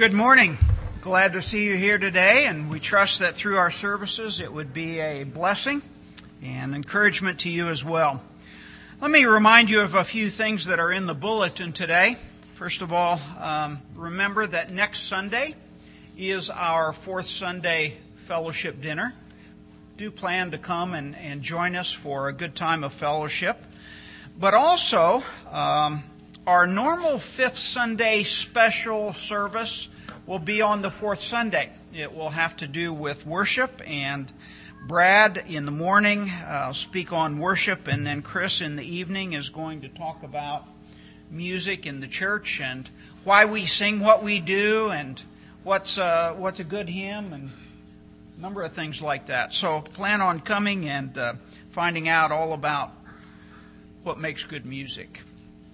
Good morning. Glad to see you here today, and we trust that through our services it would be a blessing and encouragement to you as well. Let me remind you of a few things that are in the bulletin today. First of all, remember that next Sunday is our fourth Sunday fellowship dinner. Do plan to come and join us for a good time of fellowship. But also, our normal fifth Sunday special service will be on the fourth Sunday. It will have to do with worship, and Brad in the morning speak on worship, and then Chris in the evening is going to talk about music in the church and why we sing what we do and what's a good hymn and a number of things like that. So plan on coming and finding out all about what makes good music.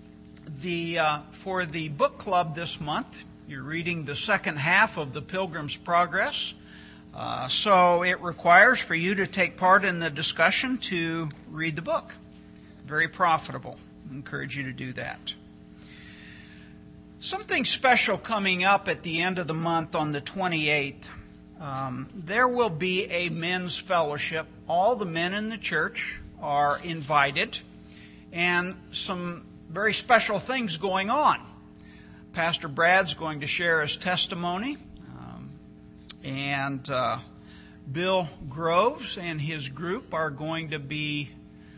For the book club this month, you're reading the second half of The Pilgrim's Progress. So it requires for you to take part in the discussion to read the book. Very profitable. I encourage you to do that. Something special coming up at the end of the month on the 28th. There will be a men's fellowship. All the men in the church are invited, and some very special things going on. Pastor Brad's going to share his testimony, and Bill Groves and his group are going to be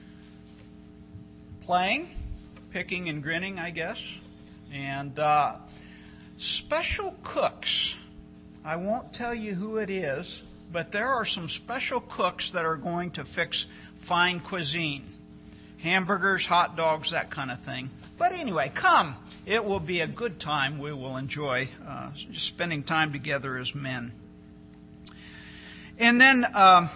playing, picking and grinning, I guess, and special cooks. I won't tell you who it is, but there are some special cooks that are going to fix fine cuisine. Hamburgers, hot dogs, that kind of thing. But anyway, come. It will be a good time. We will enjoy just spending time together as men. And then about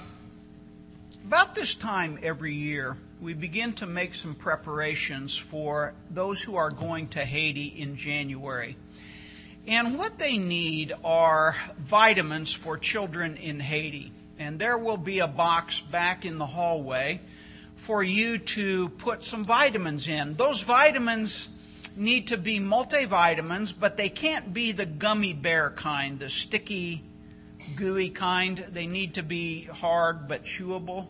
this time every year, we begin to make some preparations for those who are going to Haiti in January. And what they need are vitamins for children in Haiti. And there will be a box back in the hallway for you to put some vitamins in. Those vitamins need to be multivitamins, but they can't be the gummy bear kind, the sticky, gooey kind. They need to be hard but chewable.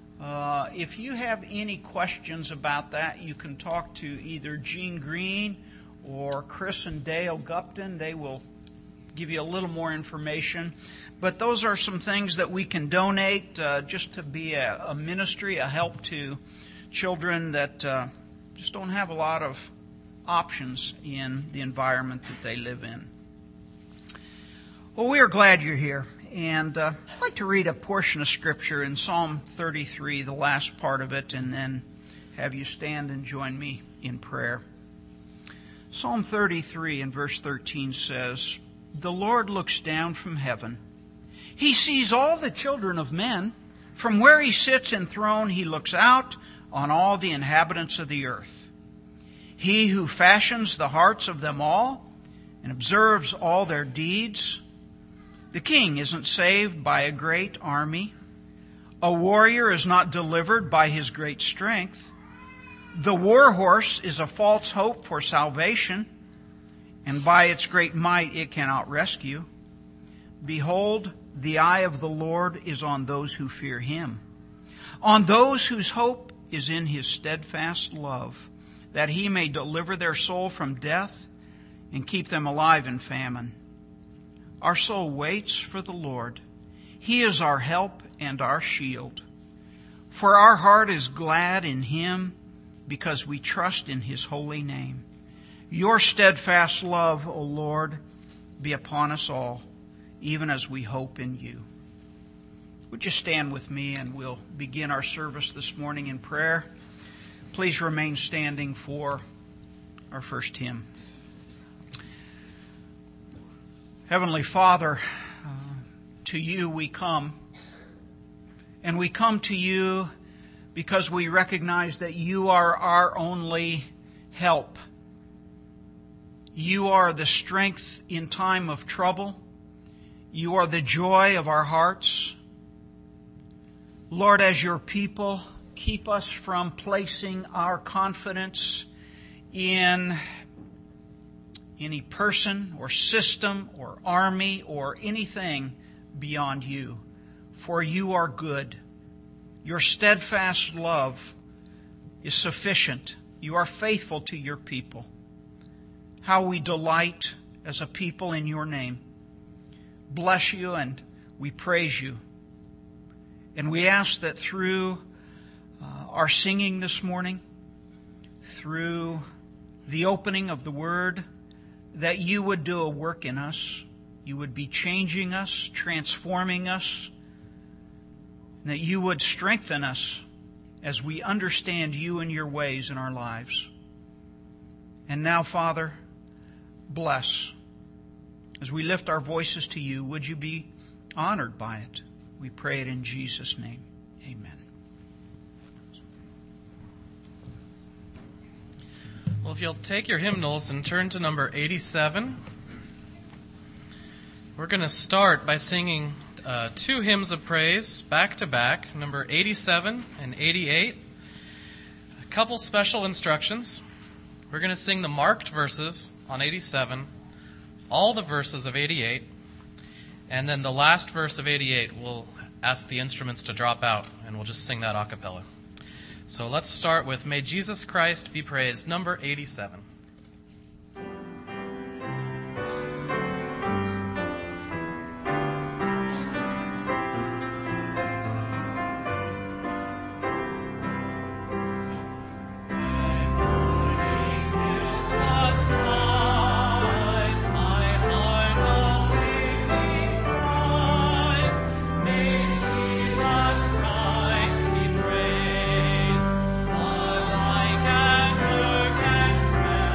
If you have any questions about that, you can talk to either Gene Green or Chris and Dale Gupton. They will give you a little more information. But those are some things that we can donate just to be a ministry, a help to children that just don't have a lot of options in the environment that they live in. Well, we are glad you're here. And I'd like to read a portion of Scripture in Psalm 33, the last part of it, and then have you stand and join me in prayer. Psalm 33 and verse 13 says, "The Lord looks down from heaven. He sees all the children of men. From where he sits enthroned, he looks out on all the inhabitants of the earth. He who fashions the hearts of them all and observes all their deeds. The king isn't saved by a great army. A warrior is not delivered by his great strength. The war horse is a false hope for salvation, and by its great might it cannot rescue. Behold, the eye of the Lord is on those who fear him, on those whose hope is in his steadfast love, that he may deliver their soul from death and keep them alive in famine. Our soul waits for the Lord. He is our help and our shield. For our heart is glad in him, because we trust in his holy name. Your steadfast love, O Lord, be upon us all, even as we hope in you." Would you stand with me, and we'll begin our service this morning in prayer. Please remain standing for our first hymn. Heavenly Father, to you we come, and we come to you because we recognize that you are our only help. You are the strength in time of trouble. You are the joy of our hearts. Lord, as your people, keep us from placing our confidence in any person or system or army or anything beyond you. For you are good. Your steadfast love is sufficient. You are faithful to your people. How we delight as a people in your name. Bless you and we praise you. And we ask that through our singing this morning, through the opening of the Word, that you would do a work in us. You would be changing us, transforming us, and that you would strengthen us as we understand you and your ways in our lives. And now, Father, bless. As we lift our voices to you, would you be honored by it? We pray it in Jesus' name. Amen. Well, if you'll take your hymnals and turn to number 87, we're going to start by singing two hymns of praise back to back, number 87 and 88. A couple special instructions. We're going to sing the marked verses on 87, all the verses of 88, and then the last verse of 88 we'll ask the instruments to drop out, and we'll just sing that a cappella. So let's start with May Jesus Christ Be Praised, number 87. Like and work and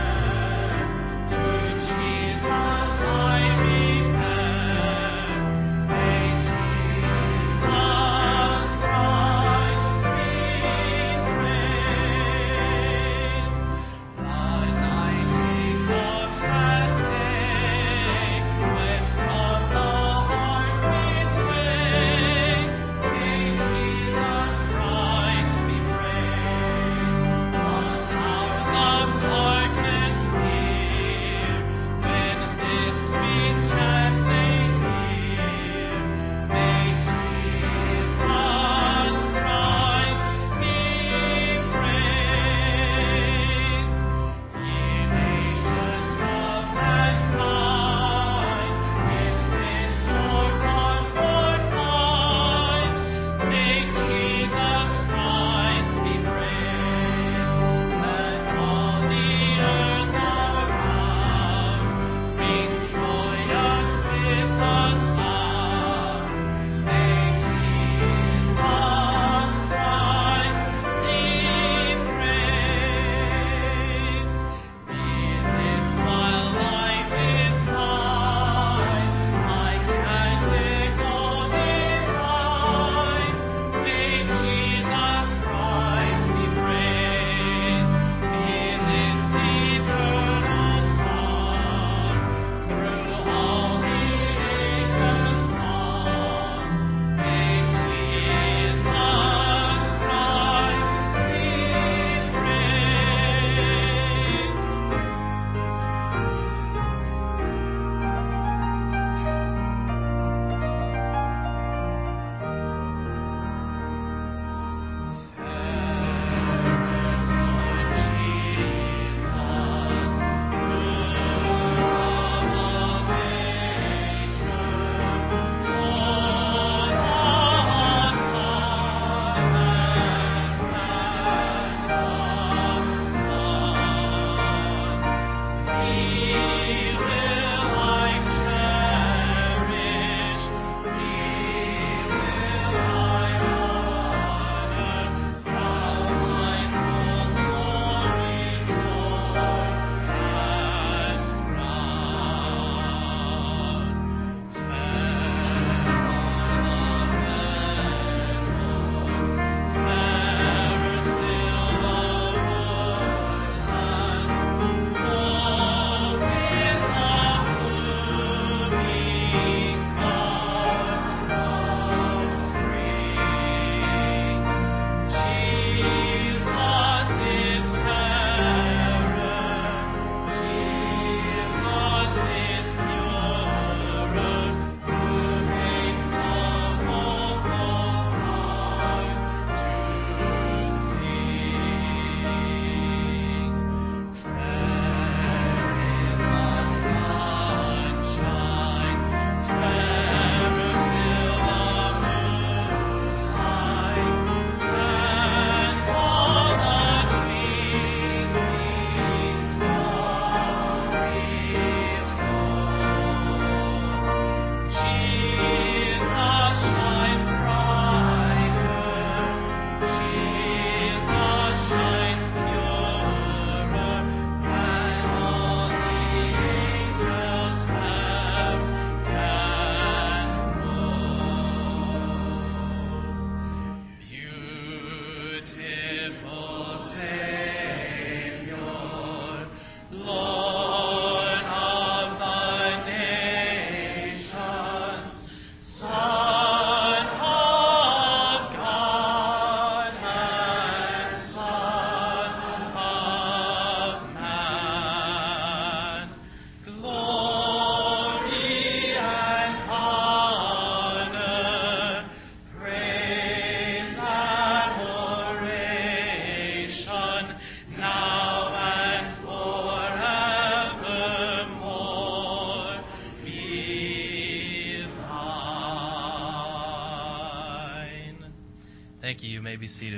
Thank you. You may be seated.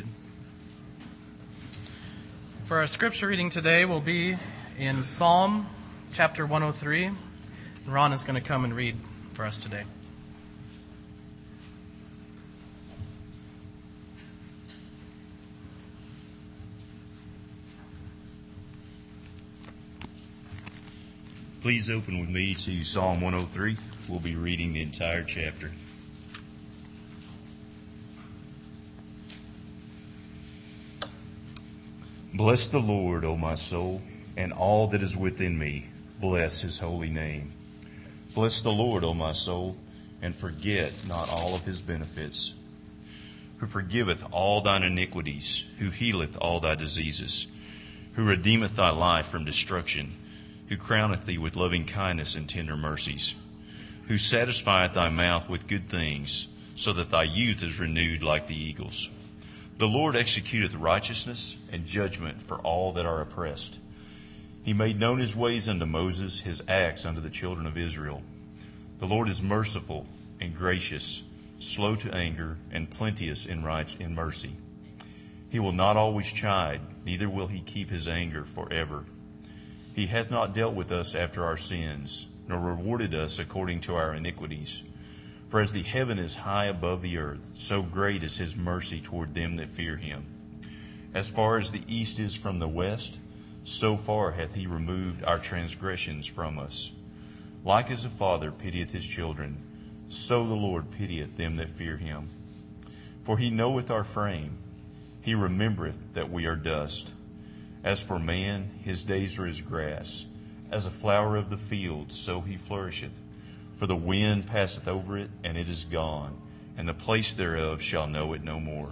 For our scripture reading today will be in Psalm chapter 103. Ron is going to come and read for us today. Please open with me to Psalm 103. We'll be reading the entire chapter. Bless the Lord, O my soul, and all that is within me. Bless his holy name. Bless the Lord, O my soul, and forget not all of his benefits, who forgiveth all thine iniquities, who healeth all thy diseases, who redeemeth thy life from destruction, who crowneth thee with loving kindness and tender mercies, who satisfieth thy mouth with good things, so that thy youth is renewed like the eagles. The Lord executeth righteousness and judgment for all that are oppressed. He made known his ways unto Moses, his acts unto the children of Israel. The Lord is merciful and gracious, slow to anger, and plenteous in mercy. He will not always chide, neither will he keep his anger forever. He hath not dealt with us after our sins, nor rewarded us according to our iniquities. For as the heaven is high above the earth, so great is his mercy toward them that fear him. As far as the east is from the west, so far hath he removed our transgressions from us. Like as a father pitieth his children, so the Lord pitieth them that fear him. For he knoweth our frame, he remembereth that we are dust. As for man, his days are as grass, as a flower of the field, so he flourisheth. For the wind passeth over it, and it is gone, and the place thereof shall know it no more.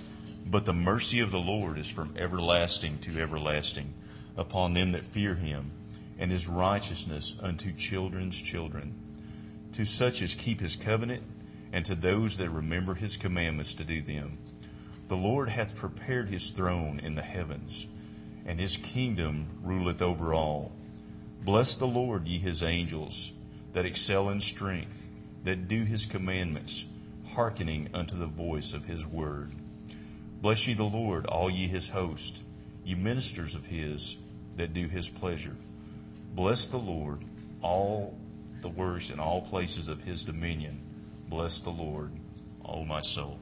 But the mercy of the Lord is from everlasting to everlasting upon them that fear him, and his righteousness unto children's children, to such as keep his covenant, and to those that remember his commandments to do them. The Lord hath prepared his throne in the heavens, and his kingdom ruleth over all. Bless the Lord, ye his angels, that excel in strength, that do his commandments, hearkening unto the voice of his word. Bless ye the Lord, all ye his host, ye ministers of his, that do his pleasure. Bless the Lord, all the works and all places of his dominion. Bless the Lord, O my soul.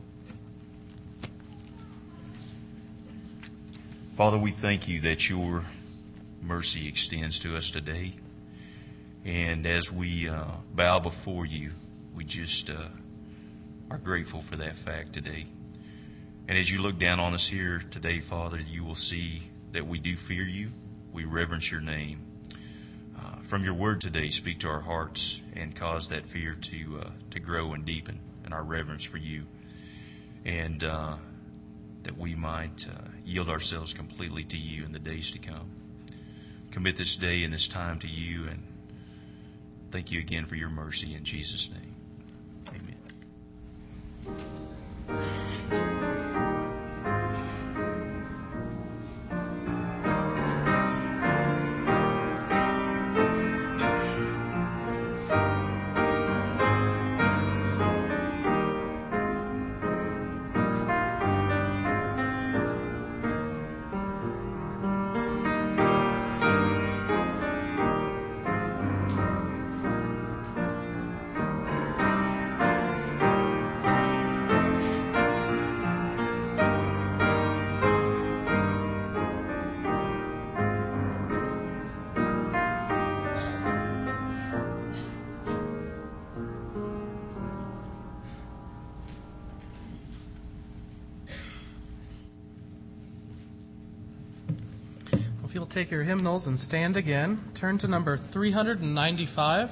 Father, we thank you that your mercy extends to us today. And as we bow before you, we just are grateful for that fact today. And as you look down on us here today, Father, you will see that we do fear you. We reverence your name. From your word today, speak to our hearts and cause that fear to grow and deepen in our reverence for you. And that we might yield ourselves completely to you in the days to come. Commit this day and this time to you, and thank you again for your mercy in Jesus' name. Amen. If you'll take your hymnals and stand again, turn to number 395.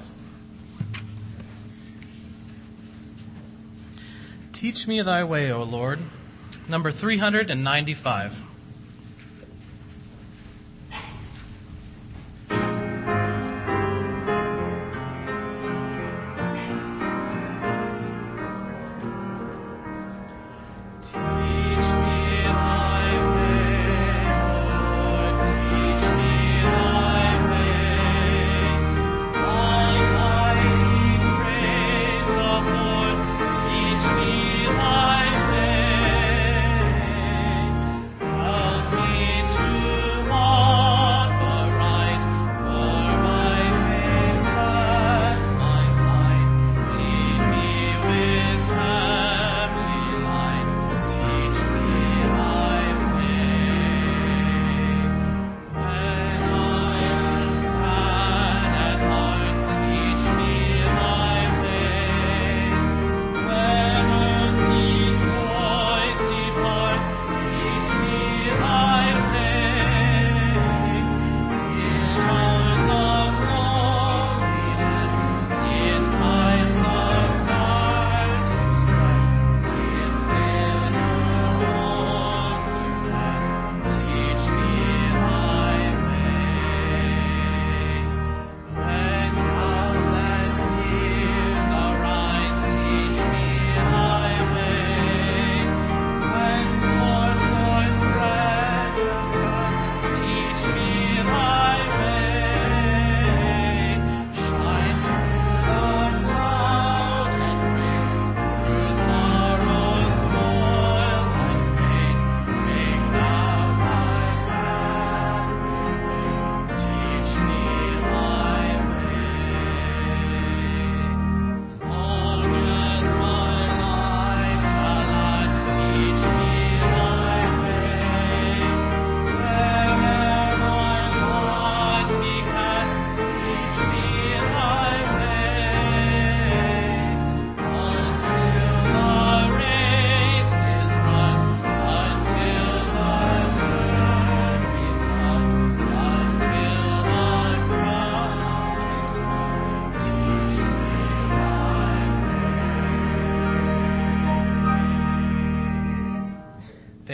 Teach me thy way, O Lord. Number 395. Teach me thy way.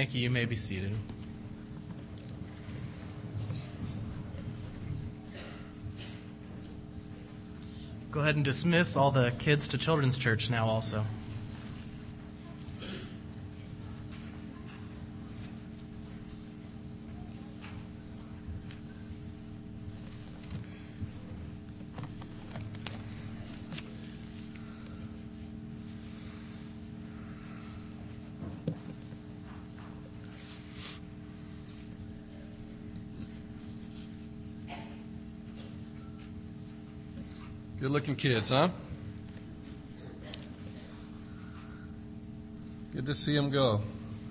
Thank you. You may be seated. Go ahead and dismiss all the kids to Children's Church now also. Good-looking kids, huh? Good to see them go.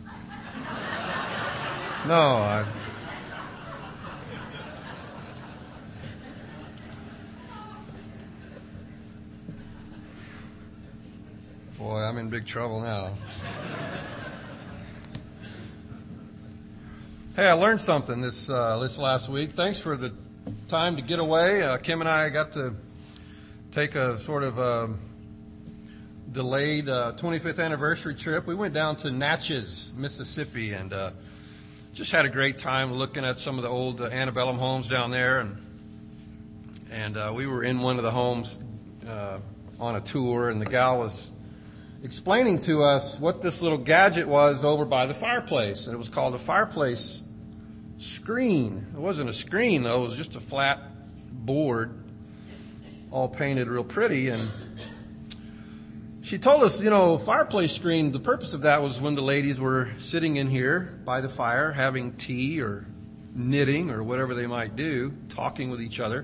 Boy, I'm in big trouble now. Hey, I learned something this last week. Thanks for the time to get away. Kim and I got to take a sort of delayed 25th anniversary trip. We went down to Natchez, Mississippi, and just had a great time looking at some of the old antebellum homes down there. And we were in one of the homes on a tour, and the gal was explaining to us what this little gadget was over by the fireplace. And it was called a fireplace screen. It wasn't a screen, though. It was just a flat board, all painted real pretty. And she told us, fireplace screen, the purpose of that was when the ladies were sitting in here by the fire having tea or knitting or whatever they might do, talking with each other.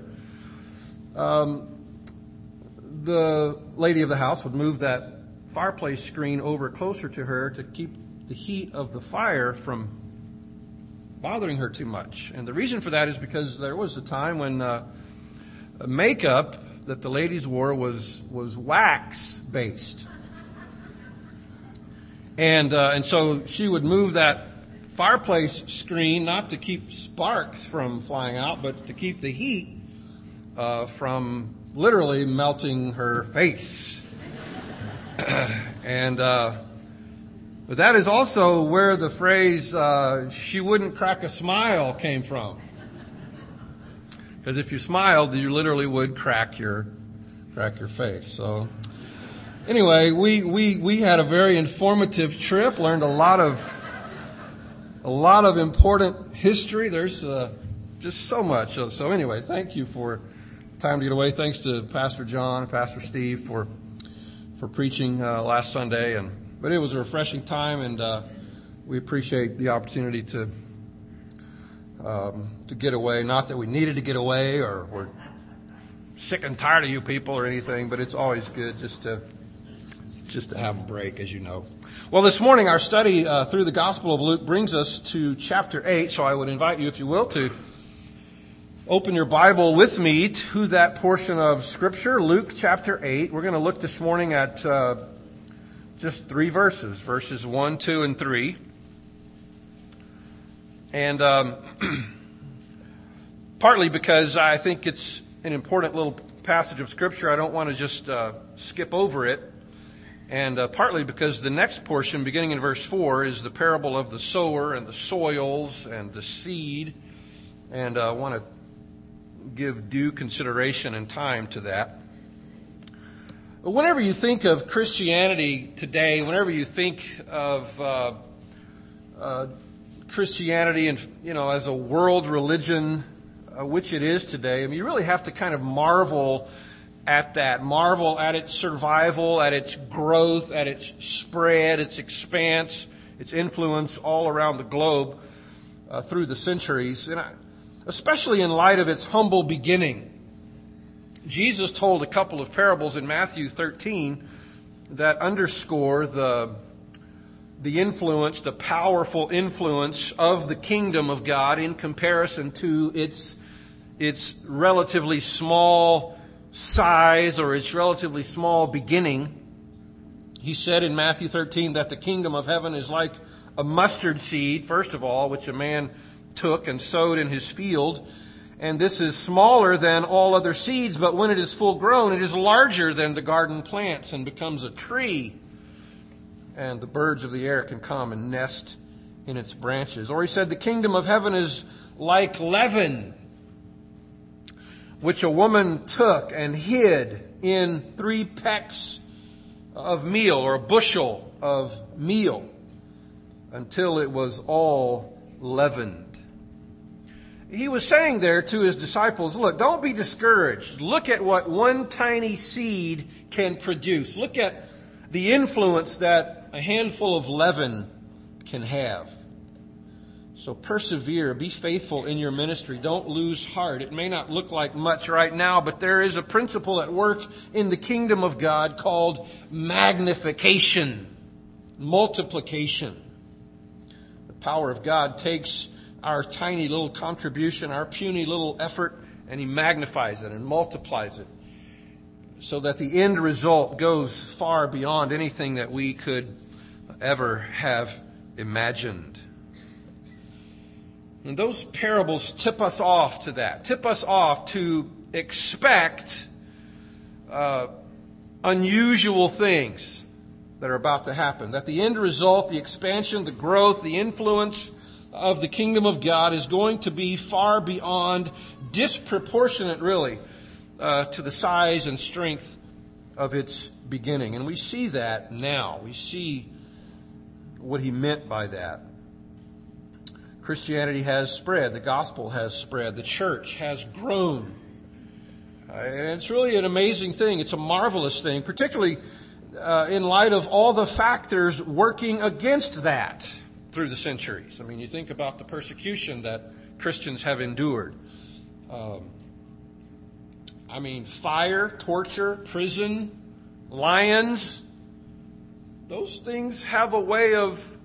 The lady of the house would move that fireplace screen over closer to her to keep the heat of the fire from bothering her too much. And the reason for that is because there was a time when makeup that the ladies wore was wax-based. And so she would move that fireplace screen not to keep sparks from flying out, but to keep the heat from literally melting her face. But that is also where the phrase, she wouldn't crack a smile came from. Because if you smiled, you literally would crack your face. So anyway, we had a very informative trip, learned a lot of important history. There's just so much. So anyway, thank you for time to get away. Thanks to Pastor John and Pastor Steve for preaching last Sunday. But it was a refreshing time, and we appreciate the opportunity to get away. Not that we needed to get away or we're sick and tired of you people or anything, but it's always good just to have a break, as you know. Well, this morning our study through the Gospel of Luke brings us to chapter 8, so I would invite you, if you will, to open your Bible with me to that portion of Scripture, Luke chapter 8. We're going to look this morning at just 3 verses 1, 2, and 3. And partly because I think it's an important little passage of Scripture, I don't want to just skip over it. And partly because the next portion, beginning in verse 4, is the parable of the sower and the soils and the seed. And I want to give due consideration and time to that. Whenever you think of Christianity today, whenever you think of Christianity and as a world religion, which it is today, I mean, you really have to kind of marvel at that, marvel at its survival, at its growth, at its spread, its expanse, its influence all around the globe through the centuries, and especially in light of its humble beginning. Jesus told a couple of parables in Matthew 13 that underscore the influence, the powerful influence of the kingdom of God in comparison to its relatively small size or its relatively small beginning. He said in Matthew 13 that the kingdom of heaven is like a mustard seed, first of all, which a man took and sowed in his field. And this is smaller than all other seeds, but when it is full grown, it is larger than the garden plants and becomes a tree. And the birds of the air can come and nest in its branches. Or he said, the kingdom of heaven is like leaven, which a woman took and hid in 3 pecks of meal, or a bushel of meal, until it was all leavened. He was saying there to his disciples, look, don't be discouraged. Look at what one tiny seed can produce. Look at the influence that a handful of leaven can have. So persevere, be faithful in your ministry. Don't lose heart. It may not look like much right now, but there is a principle at work in the kingdom of God called magnification, multiplication. The power of God takes our tiny little contribution, our puny little effort, and He magnifies it and multiplies it so that the end result goes far beyond anything that we could ever have imagined. And those parables tip us off to that, tip us off to expect unusual things that are about to happen. That the end result, the expansion, the growth, the influence of the kingdom of God is going to be far beyond, disproportionate really, to the size and strength of its beginning. And we see that now. We see what he meant by that. Christianity has spread. The gospel has spread. The church has grown. And it's really an amazing thing. It's a marvelous thing, particularly in light of all the factors working against that through the centuries. I mean, you think about the persecution that Christians have endured. Fire, torture, prison, lions. Those things have a way of,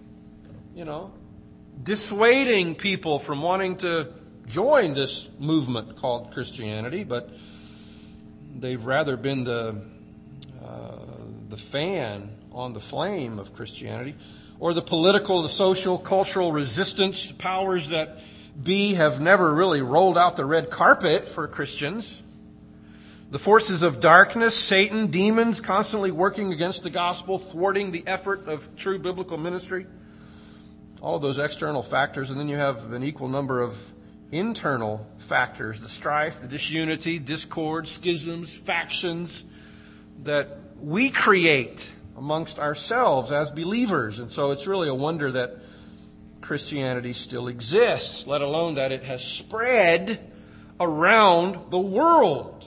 dissuading people from wanting to join this movement called Christianity, but they've rather been the fan on the flame of Christianity. Or the political, the social, cultural resistance powers that be have never really rolled out the red carpet for Christians. The forces of darkness, Satan, demons constantly working against the gospel, thwarting the effort of true biblical ministry. All of those external factors. And then you have an equal number of internal factors. The strife, the disunity, discord, schisms, factions that we create amongst ourselves as believers. And so it's really a wonder that Christianity still exists, let alone that it has spread around the world.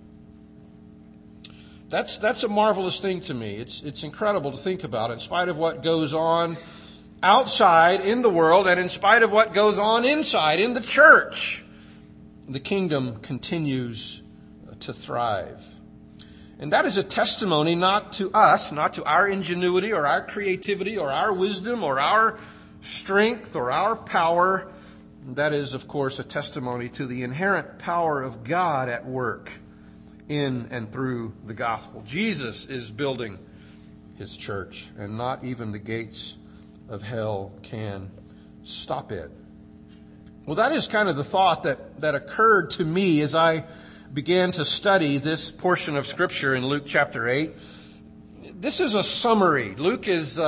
That's a marvelous thing to me. It's incredible to think about. In spite of what goes on outside in the world, and in spite of what goes on inside in the church, the kingdom continues to thrive. And that is a testimony not to us, not to our ingenuity or our creativity or our wisdom or our strength or our power. That is, of course, a testimony to the inherent power of God at work in and through the gospel. Jesus is building His church, and not even the gates of hell can stop it. Well, that is kind of the thought that occurred to me as I began to study this portion of Scripture in Luke chapter 8. This is a summary. Luke is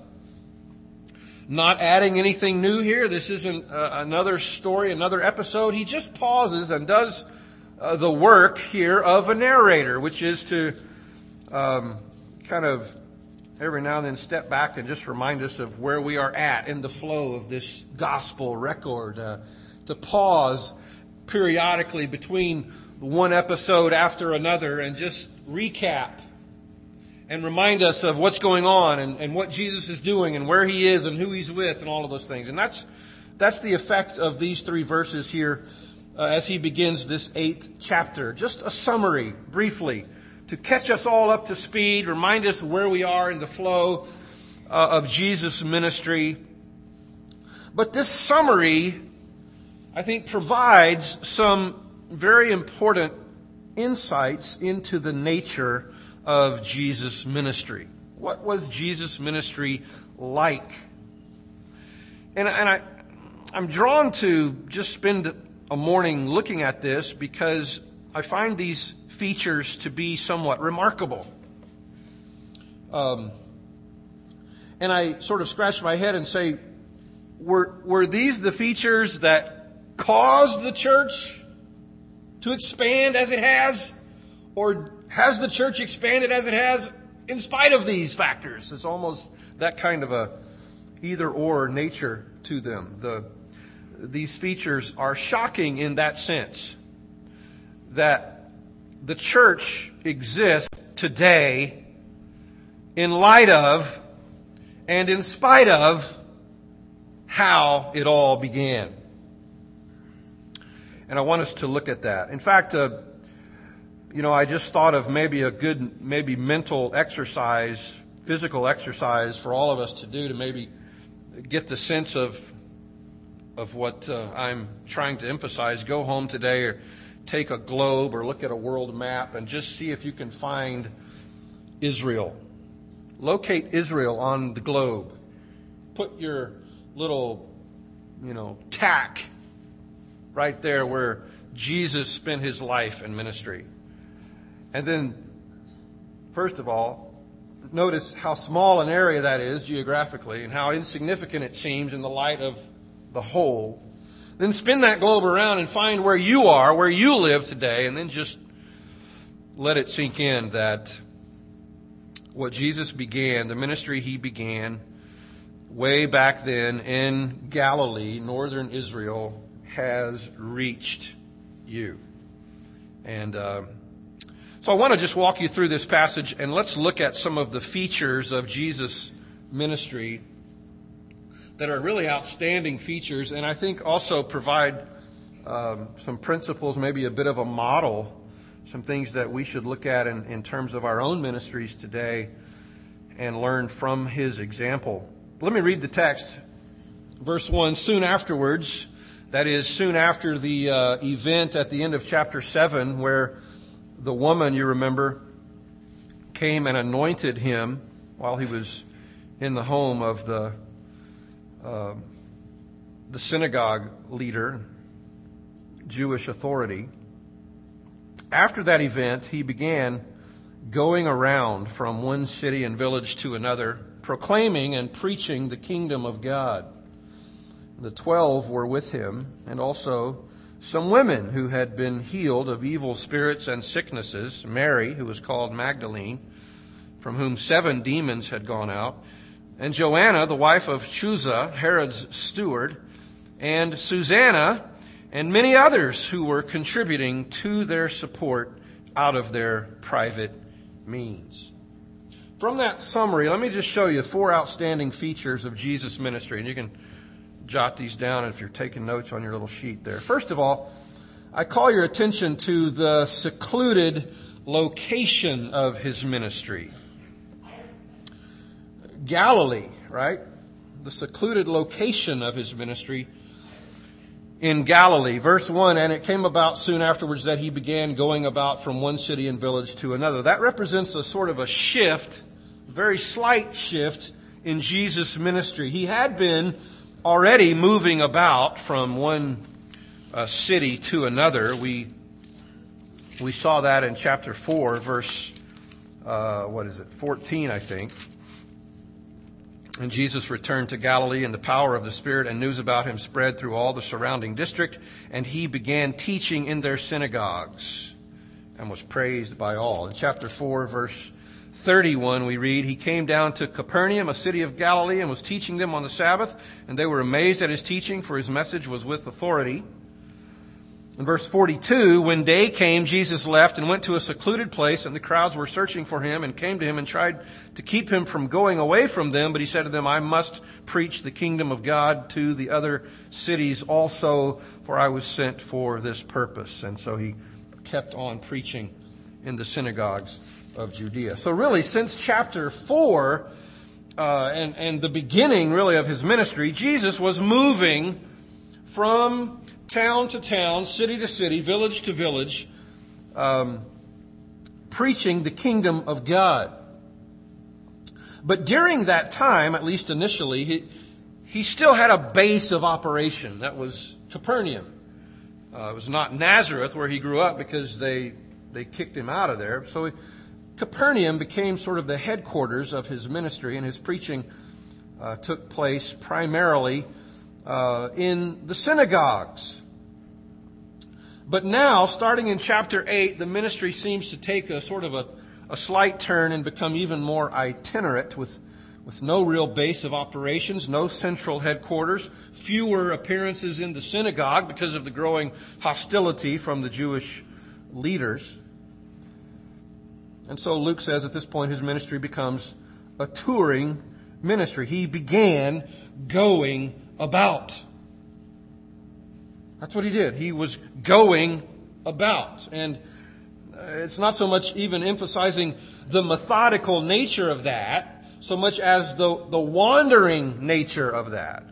not adding anything new here. This isn't another story, another episode. He just pauses and does the work here of a narrator, which is to kind of every now and then step back and just remind us of where we are at in the flow of this gospel record. To pause periodically between one episode after another and just recap and remind us of what's going on and what Jesus is doing and where He is and who He's with and all of those things. And that's the effect of these 3 verses here as he begins this 8th chapter. Just a summary, briefly, to catch us all up to speed, remind us where we are in the flow of Jesus' ministry. But this summary, I think, provides some very important insights into the nature of Jesus' ministry. What was Jesus' ministry like? And I'm drawn to just spend a morning looking at this because I find these features to be somewhat remarkable. And I sort of scratch my head and say, were these the features that caused the church to expand as it has? Or has the church expanded as it has in spite of these factors? It's almost that kind of a either-or nature to them. These features are shocking in that sense, that the church exists today in light of and in spite of how it all began. And I want us to look at that. In fact, I just thought of maybe mental exercise, physical exercise for all of us to do to maybe get the sense of what I'm trying to emphasize. Go home today or take a globe or look at a world map and just see if you can find Israel. Locate Israel on the globe. Put your little, tack right there where Jesus spent his life and ministry. And then, first of all, notice how small an area that is geographically and how insignificant it seems in the light of the whole. Then spin that globe around and find where you are, where you live today, and then just let it sink in that what Jesus began, the ministry he began way back then in Galilee, northern Israel, has reached you. And so I want to just walk you through this passage, and let's look at some of the features of Jesus' ministry that are really outstanding features, and I think also provide some principles, maybe a bit of a model, some things that we should look at in terms of our own ministries today and learn from his example. Let me read the text. Verse 1, soon afterwards, that is, soon after the event at the end of chapter 7, where the woman, you remember, came and anointed him while he was in the home of the synagogue leader, Jewish authority. After that event, he began going around from one city and village to another, proclaiming and preaching the kingdom of God. The 12 were with him, and also some women who had been healed of evil spirits and sicknesses, Mary, who was called Magdalene, from whom 7 demons had gone out, and Joanna, the wife of Chuza, Herod's steward, and Susanna, and many others who were contributing to their support out of their private means. From that summary, let me just show you 4 outstanding features of Jesus' ministry, and you can jot these down if you're taking notes on your little sheet there. First of all, I call your attention to the secluded location of his ministry. Galilee, right? The secluded location of his ministry in Galilee. Verse 1, and it came about soon afterwards that he began going about from one city and village to another. That represents a sort of a shift, a very slight shift in Jesus' ministry. He had been already moving about from one city to another. We saw that in chapter 4, verse 14, I think. And Jesus returned to Galilee in the power of the Spirit, and news about him spread through all the surrounding district, and he began teaching in their synagogues and was praised by all. In chapter 4, verse 31, we read, he came down to Capernaum, a city of Galilee, and was teaching them on the Sabbath, and they were amazed at his teaching, for his message was with authority. In verse 42, when day came, Jesus left and went to a secluded place, and the crowds were searching for him and came to him and tried to keep him from going away from them. But he said to them, I must preach the kingdom of God to the other cities also, for I was sent for this purpose. And so he kept on preaching in the synagogues of Judea. So really, since chapter 4 and the beginning really of his ministry, Jesus was moving from town to town, city to city, village to village, preaching the kingdom of God. But during that time, at least initially, he still had a base of operation. That was Capernaum. It was not Nazareth where he grew up because they kicked him out of there. So Capernaum became sort of the headquarters of his ministry, and his preaching took place primarily in the synagogues. But now, starting in chapter 8, the ministry seems to take a sort of a slight turn and become even more itinerant with no real base of operations, no central headquarters, fewer appearances in the synagogue because of the growing hostility from the Jewish leaders. And so Luke says at this point his ministry becomes a touring ministry. He began going about. That's what he did. He was going about. And it's not so much even emphasizing the methodical nature of that, so much as the wandering nature of that.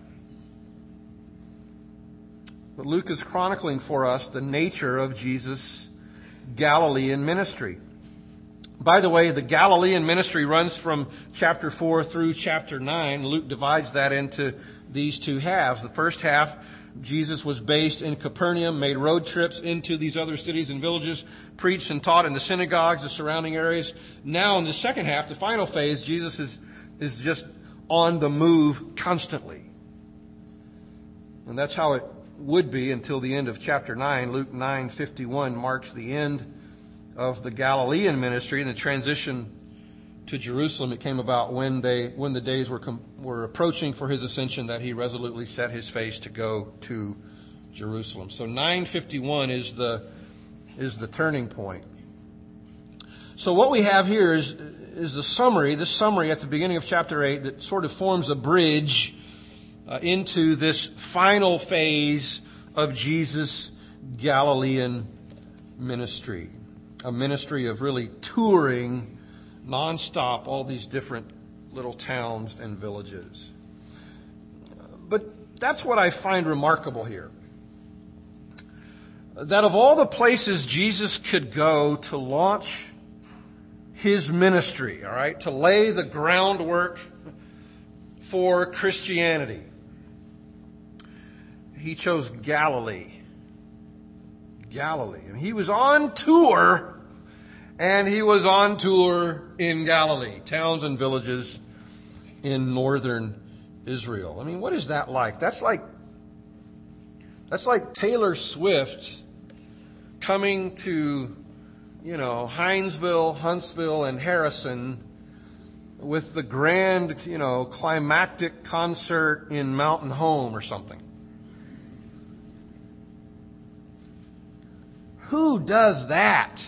But Luke is chronicling for us the nature of Jesus' Galilean ministry. By the way, the Galilean ministry runs from chapter 4 through chapter 9. Luke divides that into these two halves. The first half, Jesus was based in Capernaum, made road trips into these other cities and villages, preached and taught in the synagogues, the surrounding areas. Now in the second half, the final phase, Jesus is just on the move constantly. And that's how it would be until the end of chapter 9. Luke 9:51 marks the end of the Galilean ministry and the transition to Jerusalem. It came about when the days were approaching for his ascension that he resolutely set his face to go to Jerusalem. So 9:51 is the turning point. So what we have here is the summary, this summary at the beginning of chapter 8 that sort of forms a bridge into this final phase of Jesus' Galilean ministry. A ministry of really touring nonstop all these different little towns and villages. But that's what I find remarkable here. That of all the places Jesus could go to launch his ministry, all right, to lay the groundwork for Christianity, he chose Galilee. Galilee. And he was on tour, and he was on tour in Galilee, towns and villages in northern Israel. I mean, what is that like? That's like Taylor Swift coming to, Hinesville, Huntsville, and Harrison with the grand, climactic concert in Mountain Home or something. Who does that?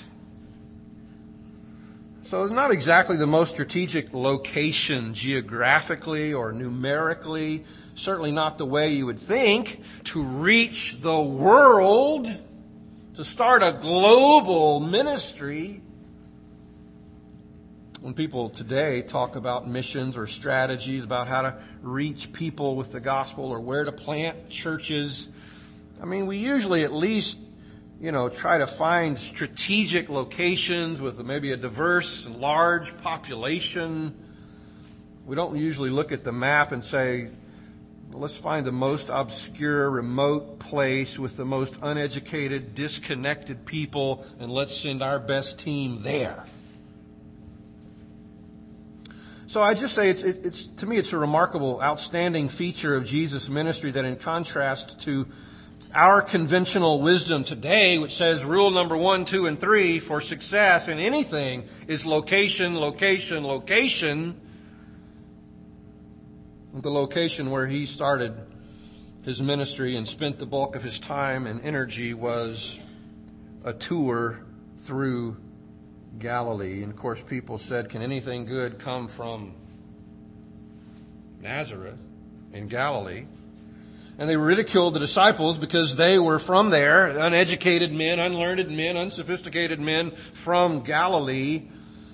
So it's not exactly the most strategic location geographically or numerically, certainly not the way you would think, to reach the world, to start a global ministry. When people today talk about missions or strategies about how to reach people with the gospel or where to plant churches, we usually at least try to find strategic locations with maybe a diverse and large population. We don't usually look at the map and say, well, let's find the most obscure, remote place with the most uneducated, disconnected people, and let's send our best team there. So I just say it's to me it's a remarkable, outstanding feature of Jesus' ministry that, in contrast to our conventional wisdom today, which says rule number 1, 2, and 3 for success in anything is location, location, location. The location where he started his ministry and spent the bulk of his time and energy was a tour through Galilee. And of course, people said, can anything good come from Nazareth in Galilee? And they ridiculed the disciples because they were from there, uneducated men, unlearned men, unsophisticated men from Galilee.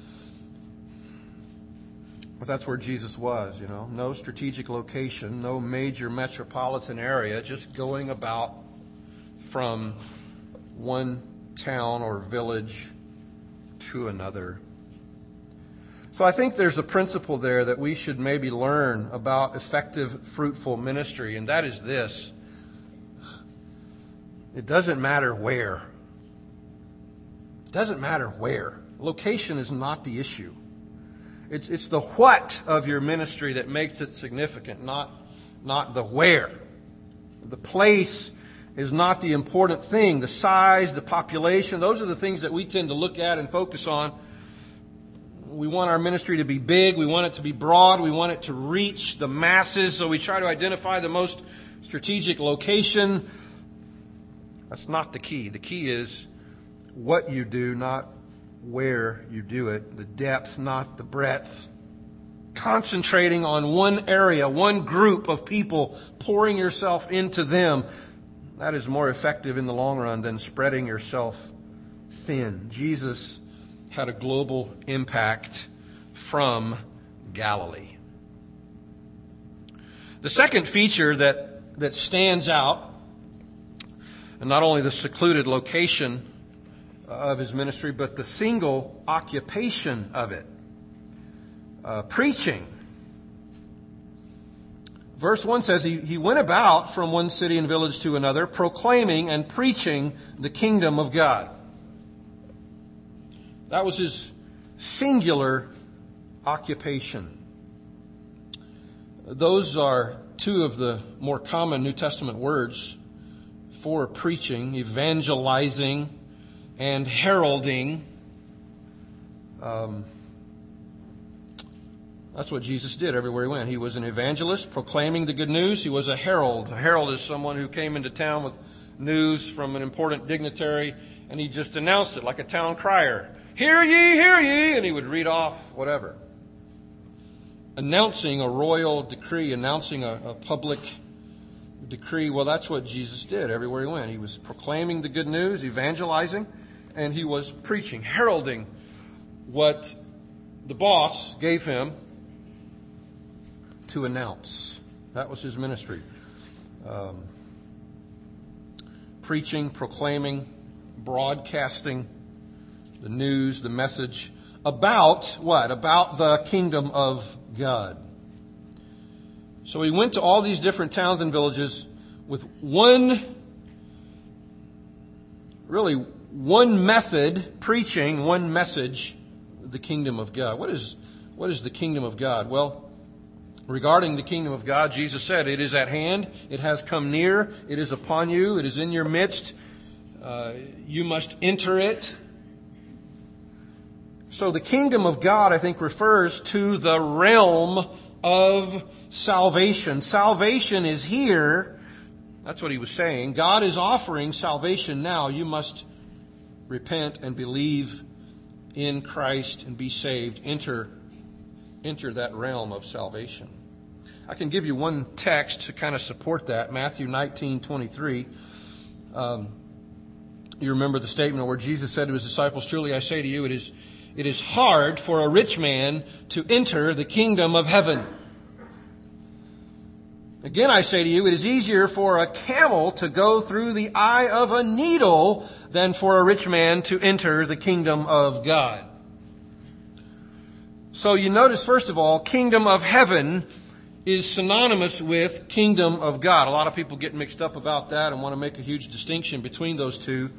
But that's where Jesus was, no strategic location, no major metropolitan area, just going about from one town or village to another. So I think there's a principle there that we should maybe learn about effective, fruitful ministry, and that is this. It doesn't matter where. It doesn't matter where. Location is not the issue. It's the what of your ministry that makes it significant, not the where. The place is not the important thing. The size, the population, those are the things that we tend to look at and focus on. We want our ministry to be big. We want it to be broad. We want it to reach the masses. So we try to identify the most strategic location. That's not the key. The key is what you do, not where you do it. The depth, not the breadth. Concentrating on one area, one group of people, pouring yourself into them. That is more effective in the long run than spreading yourself thin. Jesus had a global impact from Galilee. The second feature that stands out, and not only the secluded location of his ministry, but the single occupation of it. Preaching. Verse 1 says, he went about from one city and village to another, proclaiming and preaching the kingdom of God. That was his singular occupation. Those are two of the more common New Testament words for preaching: evangelizing and heralding. That's what Jesus did everywhere he went. He was an evangelist, proclaiming the good news. He was a herald. A herald is someone who came into town with news from an important dignitary, and he just announced it like a town crier. Hear ye, and he would read off whatever. Announcing a royal decree, announcing a public decree. Well, that's what Jesus did everywhere he went. He was proclaiming the good news, evangelizing, and he was preaching, heralding what the boss gave him to announce. That was his ministry. Preaching, proclaiming, broadcasting the news, the message about what? About the kingdom of God. So he went to all these different towns and villages with one method, preaching one message, the kingdom of God. What is the kingdom of God? Well, regarding the kingdom of God, Jesus said, it is at hand, it has come near, it is upon you, it is in your midst. You must enter it. So the kingdom of God, I think, refers to the realm of salvation. Salvation is here. That's what he was saying. God is offering salvation now. You must repent and believe in Christ and be saved. Enter that realm of salvation. I can give you one text to kind of support that. Matthew 19:23. You remember the statement where Jesus said to his disciples, "Truly I say to you, it is hard for a rich man to enter the kingdom of heaven. Again, I say to you, it is easier for a camel to go through the eye of a needle than for a rich man to enter the kingdom of God." So you notice, first of all, kingdom of heaven is synonymous with kingdom of God. A lot of people get mixed up about that and want to make a huge distinction between those two.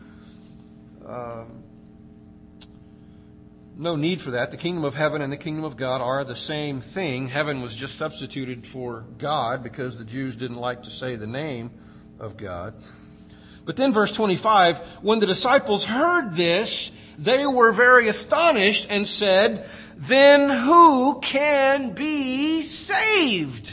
No need for that. The kingdom of heaven and the kingdom of God are the same thing. Heaven was just substituted for God because the Jews didn't like to say the name of God. But then verse 25, when the disciples heard this, they were very astonished and said, "Then who can be saved?"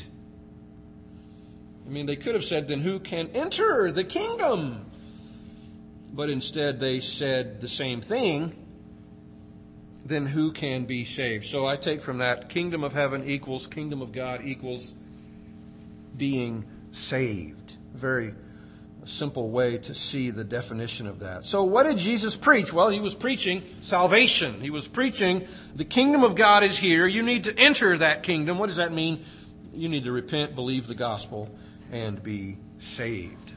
I mean, they could have said, "Then who can enter the kingdom?" But instead they said the same thing. Then who can be saved? So I take from that, kingdom of heaven equals kingdom of God equals being saved. Very simple way to see the definition of that. So what did Jesus preach? Well, he was preaching salvation. He was preaching the kingdom of God is here. You need to enter that kingdom. What does that mean? You need to repent, believe the gospel, and be saved.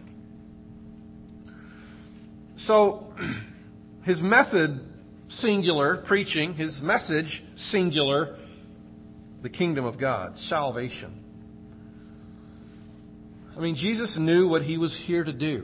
So his method, singular, preaching, his message, singular, the kingdom of God, salvation. I mean, Jesus knew what he was here to do.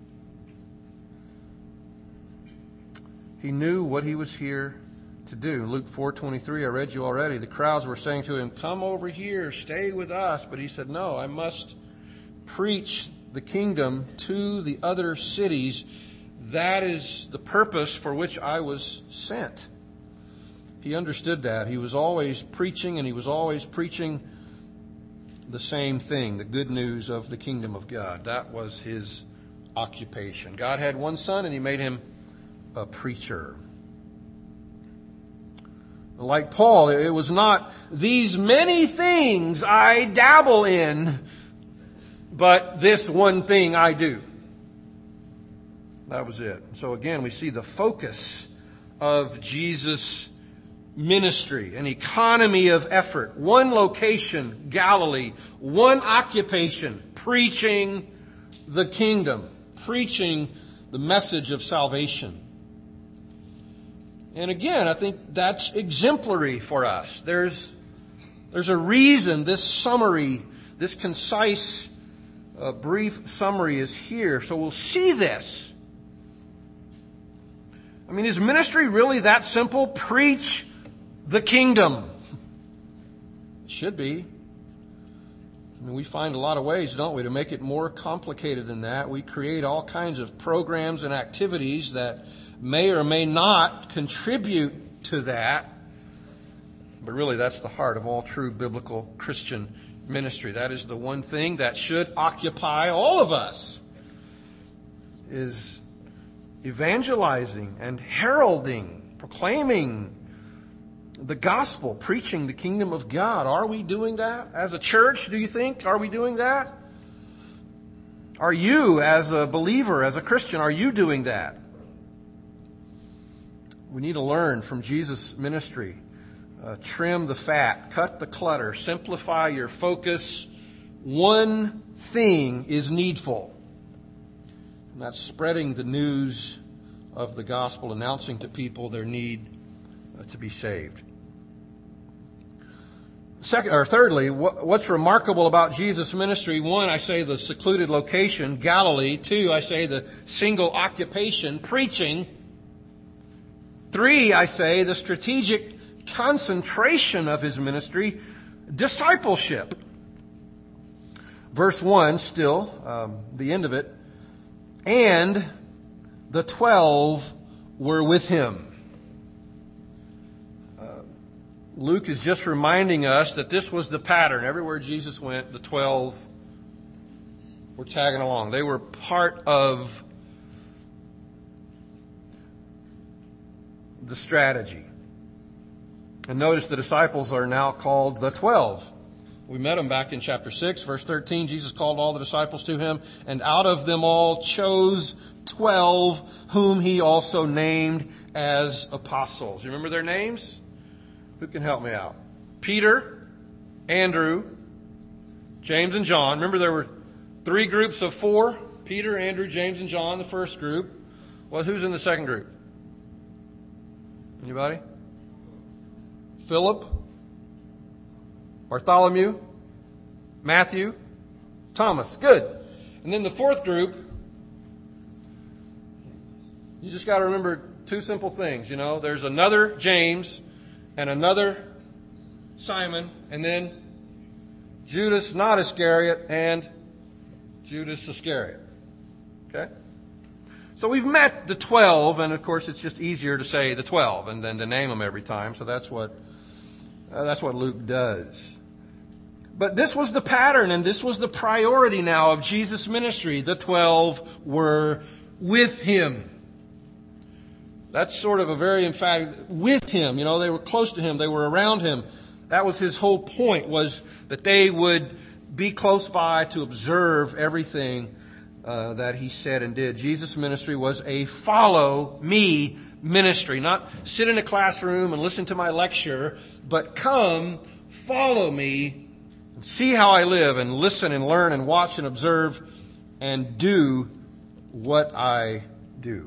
He knew what he was here to do. Luke 4:23, I read you already. The crowds were saying to him, "Come over here, stay with us." But he said, "No, I must preach the kingdom to the other cities. That is the purpose for which I was sent. He understood that. He was always preaching, and he was always preaching the same thing, the good news of the kingdom of God. That was his occupation. God had one son, and he made him a preacher. Like Paul, it was not these many things I dabble in, but this one thing I do. That was it. So again, we see the focus of Jesus' ministry, an economy of effort, one location, Galilee, one occupation, preaching the kingdom, preaching the message of salvation. And again, I think that's exemplary for us. There's a reason this summary, this concise, brief summary is here. So we'll see this. I mean, is ministry really that simple? Preach the kingdom. It should be. I mean, we find a lot of ways, don't we, to make it more complicated than that. We create all kinds of programs and activities that may or may not contribute to that. But really, that's the heart of all true biblical Christian ministry. That is the one thing that should occupy all of us, is evangelizing and heralding, proclaiming the gospel, preaching the kingdom of God. Are we doing that? As a church, do you think? Are we doing that? Are you, as a believer, as a Christian, are you doing that? We need to learn from Jesus' ministry. Trim the fat, cut the clutter, simplify your focus. One thing is needful. And that's spreading the news of the gospel, announcing to people their need to be saved. Thirdly, what's remarkable about Jesus' ministry? One, I say the secluded location, Galilee. Two, I say the single occupation, preaching. Three, I say the strategic concentration of his ministry, discipleship. Verse 1, still, the end of it. And the 12 were with him. Luke is just reminding us that this was the pattern. Everywhere Jesus went, the 12 were tagging along. They were part of the strategy. And notice the disciples are now called the 12. We met them back in chapter 6, verse 13. Jesus called all the disciples to him, and out of them all chose 12, whom he also named as apostles. You remember their names? Who can help me out? Peter, Andrew, James, and John. Remember there were 3 groups of 4? Peter, Andrew, James, and John, the first group. Well, who's in the second group? Anybody? Philip, Bartholomew, Matthew, Thomas. Good. And then the fourth group, you just got to remember 2 simple things. You know, there's another James and another Simon, and then Judas, not Iscariot, and Judas Iscariot. Okay? So we've met the 12, and of course it's just easier to say the 12 and then to name them every time. So that's what Luke does. But this was the pattern, and this was the priority now of Jesus' ministry. The 12 were with him. That's sort of a very emphatic, with him. You know, they were close to him. They were around him. That was his whole point, was that they would be close by to observe everything that he said and did. Jesus' ministry was a follow me ministry. Not sit in a classroom and listen to my lecture, but come, follow me, and see how I live, and listen and learn and watch and observe and do what I do.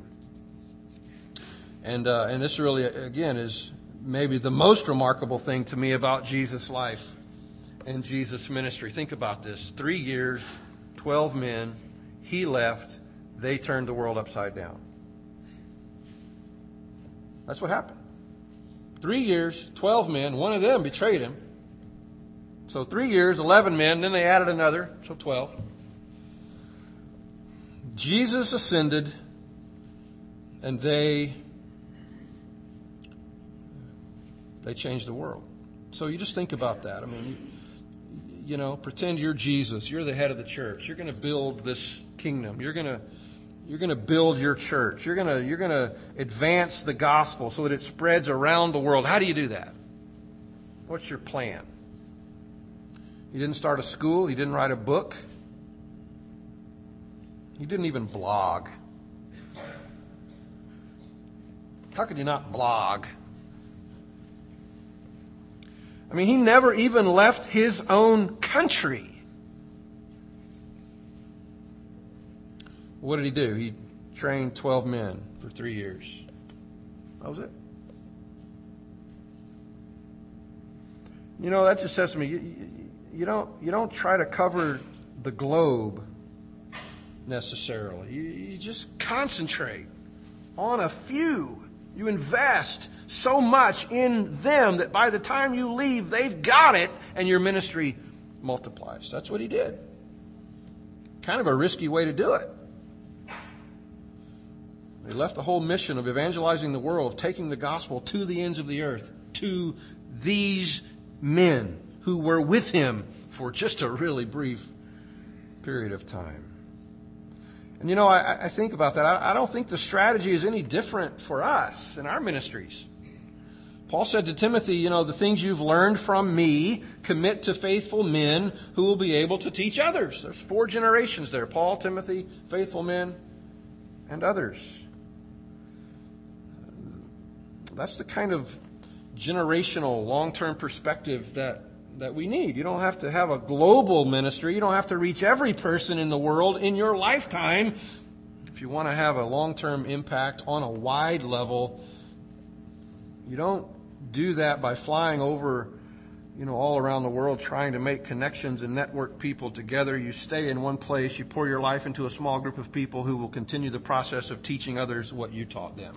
And this really, again, is maybe the most remarkable thing to me about Jesus' life and Jesus' ministry. Think about this. 3 years, 12 men, he left, they turned the world upside down. That's what happened. 3 years, 12 men, one of them betrayed him. So 3 years, 11 men, then they added another, so 12. Jesus ascended, and they changed the world. So you just think about that. I mean, you know, pretend you're Jesus. You're the head of the church. You're going to build this kingdom. You're going to build your church. You're going to advance the gospel so that it spreads around the world. How do you do that? What's your plan? You didn't start a school. You didn't write a book. You didn't even blog. How could you not blog? I mean, he never even left his own country. What did he do? He trained 12 men for 3 years. That was it. You know, that just says to me, you don't try to cover the globe necessarily. You just concentrate on a few. You invest so much in them that by the time you leave, they've got it, and your ministry multiplies. That's what he did. Kind of a risky way to do it. He left the whole mission of evangelizing the world, of taking the gospel to the ends of the earth, to these men who were with him for just a really brief period of time. And you know, I think about that. I don't think the strategy is any different for us in our ministries. Paul said to Timothy, you know, the things you've learned from me, commit to faithful men who will be able to teach others. There's 4 generations there. Paul, Timothy, faithful men, and others. That's the kind of generational, long-term perspective that we need. You don't have to have a global ministry. You don't have to reach every person in the world in your lifetime. If you want to have a long-term impact on a wide level, you don't do that by flying over, you know, all around the world trying to make connections and network people together. You stay in one place. You pour your life into a small group of people who will continue the process of teaching others what you taught them.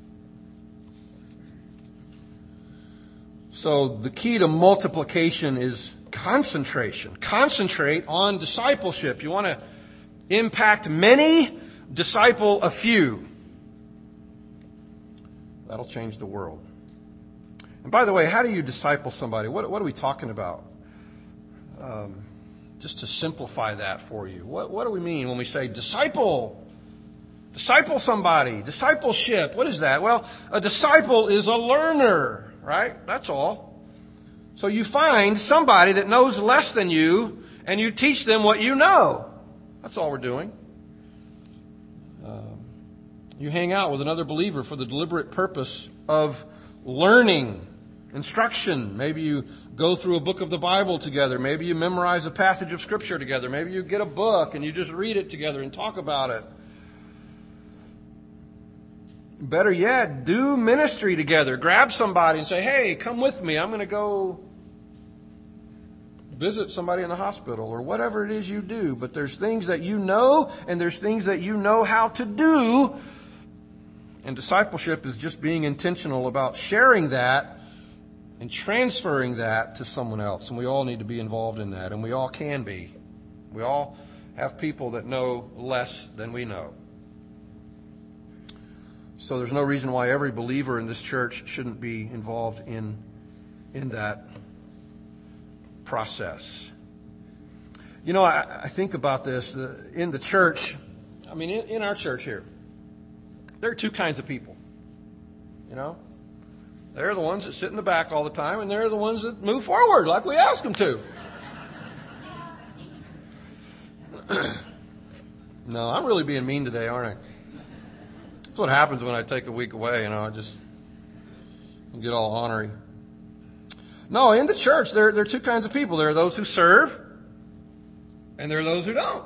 So the key to multiplication is concentration. Concentrate on discipleship. You want to impact many, disciple a few. That'll change the world. And by the way, how do you disciple somebody? What are we talking about? Just to simplify that for you. What do we mean when we say disciple? Disciple somebody. Discipleship. What is that? Well, a disciple is a learner. Right? That's all. So you find somebody that knows less than you, and you teach them what you know. That's all we're doing. You hang out with another believer for the deliberate purpose of learning, instruction. Maybe you go through a book of the Bible together. Maybe you memorize a passage of Scripture together. Maybe you get a book and you just read it together and talk about it. Better yet, do ministry together. Grab somebody and say, hey, come with me. I'm going to go visit somebody in the hospital or whatever it is you do. But there's things that you know and there's things that you know how to do. And discipleship is just being intentional about sharing that and transferring that to someone else. And we all need to be involved in that. And we all can be. We all have people that know less than we know. So there's no reason why every believer in this church shouldn't be involved in that process. You know, I think about this. In the church, I mean, in our church here, there are 2 kinds of people. You know, there are the ones that sit in the back all the time, and there are the ones that move forward like we ask them to. No, I'm really being mean today, aren't I? That's what happens when I take a week away, you know, I just get all ornery. No, in the church, there are 2 kinds of people. There are those who serve, and there are those who don't.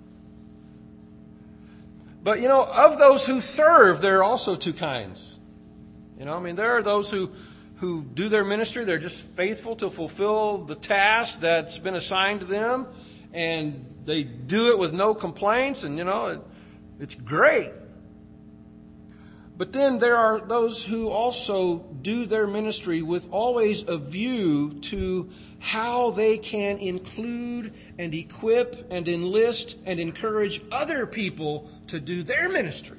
But, you know, of those who serve, there are also 2 kinds. You know, I mean, there are those who do their ministry. They're just faithful to fulfill the task that's been assigned to them, and they do it with no complaints, and, you know, it's great. But then there are those who also do their ministry with always a view to how they can include and equip and enlist and encourage other people to do their ministry.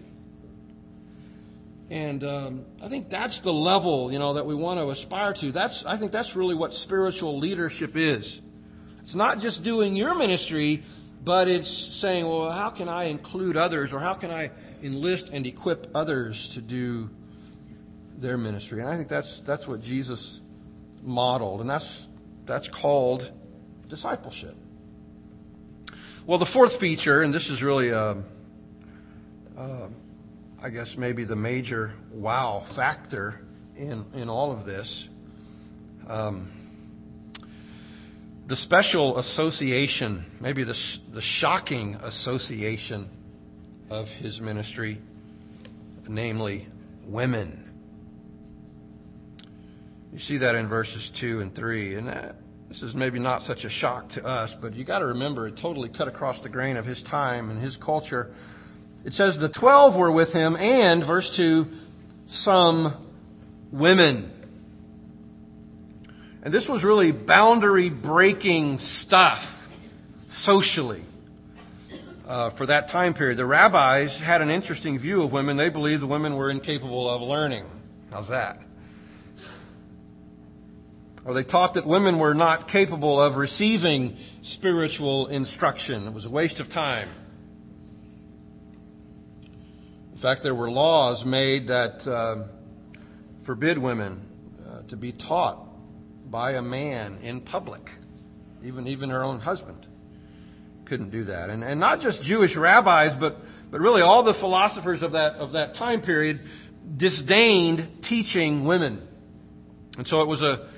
And I think that's the level, that we want to aspire to. I think that's really what spiritual leadership is. It's not just doing your ministry, but it's saying, well, how can I include others, or how can I enlist and equip others to do their ministry? And I think that's what Jesus modeled, and that's called discipleship. Well, the fourth feature, and this is really, I guess maybe the major wow factor in all of this, the special association, maybe the shocking association of his ministry, namely women. You see that in verses 2 and 3, and this is maybe not such a shock to us, but you got to remember it totally cut across the grain of his time and his culture. It says the 12 were with him, and, verse 2, some women. And this was really boundary-breaking stuff socially for that time period. The rabbis had an interesting view of women. They believed the women were incapable of learning. How's that? Or they taught that women were not capable of receiving spiritual instruction. It was a waste of time. In fact, there were laws made that forbid women to be taught by a man in public. Even her own husband couldn't do that. And not just Jewish rabbis, but really all the philosophers of that time period disdained teaching women. And so it was an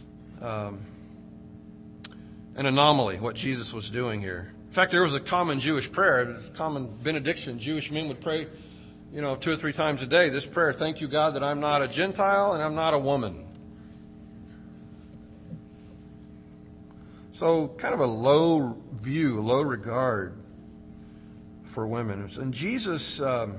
anomaly what Jesus was doing here. In fact, there was a common Jewish prayer, a common benediction. Jewish men would pray, 2 or 3 times a day, this prayer: thank you, God, that I'm not a Gentile and I'm not a woman. So kind of a low view, low regard for women. And Jesus kind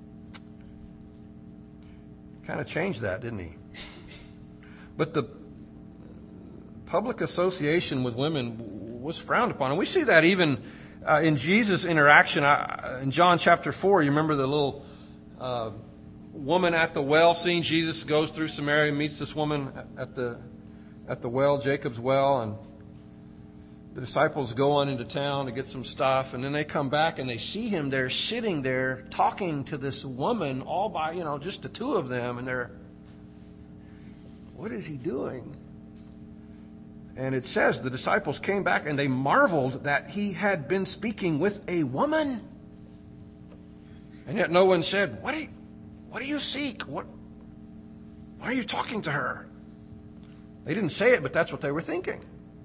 of changed that, didn't he? But the public association with women was frowned upon. And we see that even in Jesus' interaction in John chapter 4. You remember the little woman at the well scene? Jesus goes through Samaria, meets this woman at the well, Jacob's well, and the disciples go on into town to get some stuff, and then they come back and they see him there sitting there talking to this woman all by, just the two of them, and they're, what is he doing? And it says the disciples came back and they marveled that he had been speaking with a woman. And yet no one said, what do you seek? Why are you talking to her? They didn't say it, but that's what they were thinking.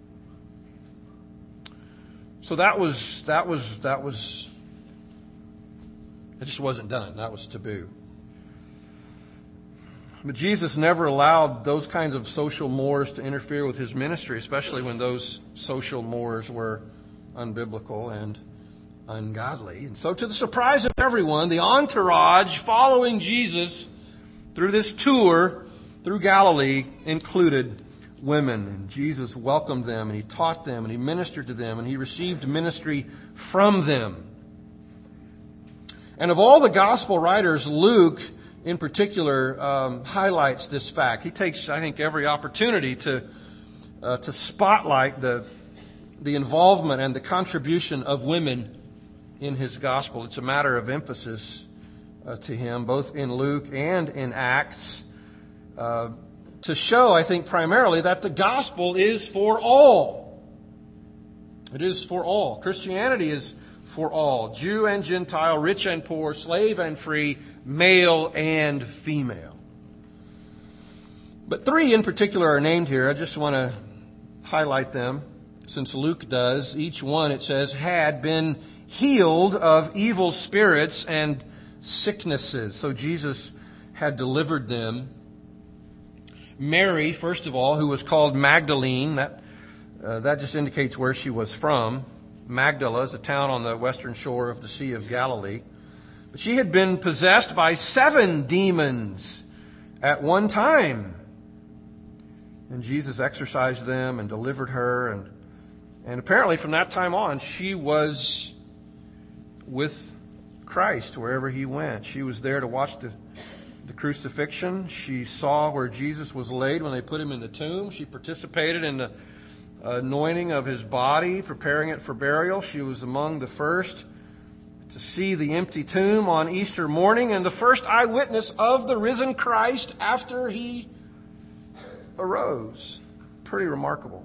So that it just wasn't done. That was taboo. But Jesus never allowed those kinds of social mores to interfere with his ministry, especially when those social mores were unbiblical and ungodly. And so, to the surprise of everyone, the entourage following Jesus through this tour through Galilee included women. And Jesus welcomed them, and he taught them, and he ministered to them, and he received ministry from them. And of all the gospel writers, Luke in particular highlights this fact. He takes, I think, every opportunity to spotlight the involvement and the contribution of women in his gospel. It's a matter of emphasis to him, both in Luke and in Acts, to show, I think, primarily that the gospel is for all. It is for all. Christianity is for all. Jew and Gentile, rich and poor, slave and free, male and female. But 3 in particular are named here. I just want to highlight them, since Luke does. Each one, it says, had been healed of evil spirits and sicknesses. So Jesus had delivered them. Mary, first of all, who was called Magdalene, that just indicates where she was from. Magdala is a town on the western shore of the Sea of Galilee. But she had been possessed by 7 demons at one time. And Jesus exorcised them and delivered her. And apparently from that time on, she was with Christ wherever he went. She was there to watch the crucifixion. She saw where Jesus was laid when they put him in the tomb. She participated in the anointing of his body, preparing it for burial. She was among the first to see the empty tomb on Easter morning and the first eyewitness of the risen Christ after he arose. Pretty remarkable.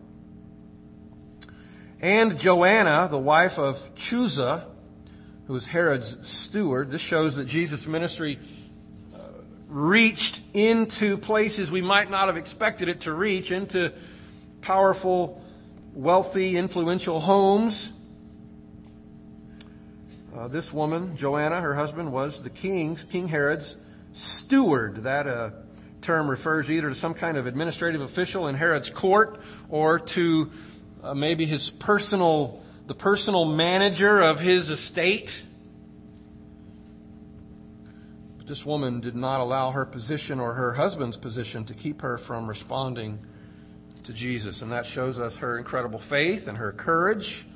And Joanna, the wife of Chuza, who was Herod's steward. This shows that Jesus' ministry reached into places we might not have expected it to reach, into powerful, wealthy, influential homes. This woman, Joanna, her husband, was the King Herod's steward. That term refers either to some kind of administrative official in Herod's court or to maybe the personal manager of his estate. But this woman did not allow her position or her husband's position to keep her from responding to Jesus. And that shows us her incredible faith and her courage.